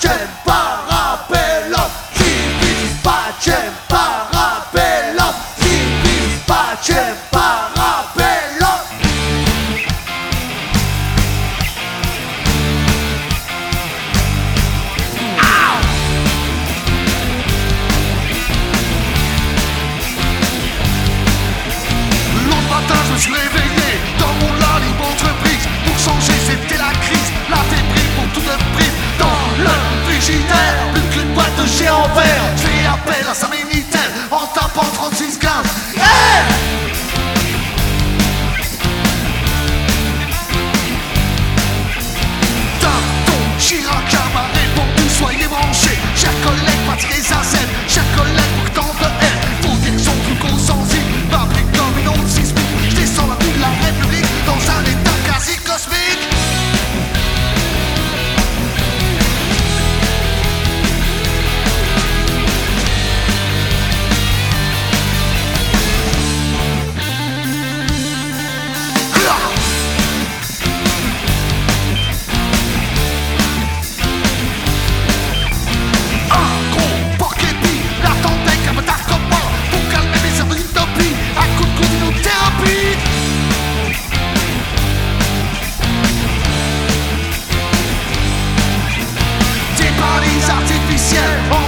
Dispatchem parabellum, dispatchem parabellum, dispatchem parabellum. L'autre matin je me suis réveillé dans mon lit libre entreprise. Pour changer c'était la crise, la débris pour tout le prix. Dans le frigidaire, plus qu'une boîte de géant vert. Je fais appel à sa Minitel en tapant 3615. Hey! Chirac m'a répondu, soyez branchés. Chers collègues, fatigués, ça scène. Chers collègues, pour tant de haine. Faut dire qu'ils sont plus consensibles. M'applique comme une onde sismique. Je descends la rue de la République dans un état quasi cosmique. Artificielle